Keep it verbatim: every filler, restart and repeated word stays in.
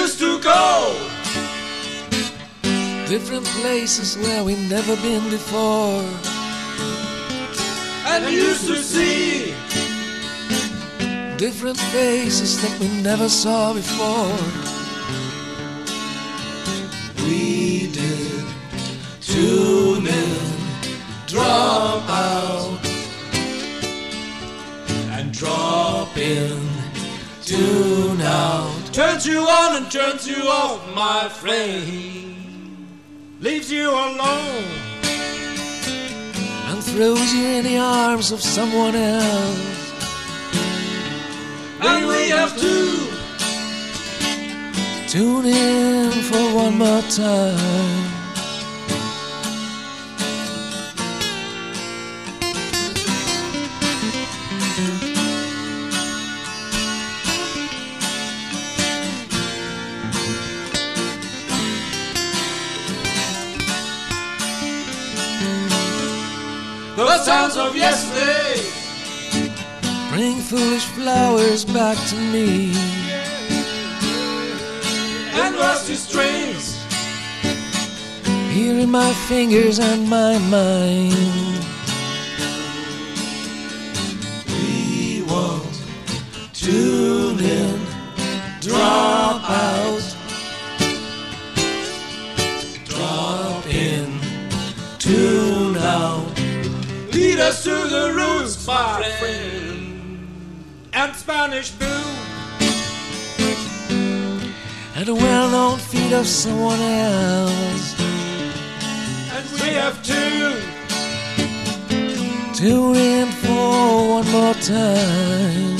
used to go different places where we've never been before, and we used to see different faces that we never saw before. We did tune in, drop out, and drop in, tune out. Turns you on and turns you off, my flame. Leaves you alone and throws you in the arms of someone else. And we have to tune in for one more time. The sounds of yesterday bring foolish flowers back to me, and rusty strings here in my fingers and my mind. We won't tune in, drop out, drop in, tune out. Lead us to the roots, my friend, and Spanish Blue, and a well-known feat of someone else. And we have to tune in for one more time.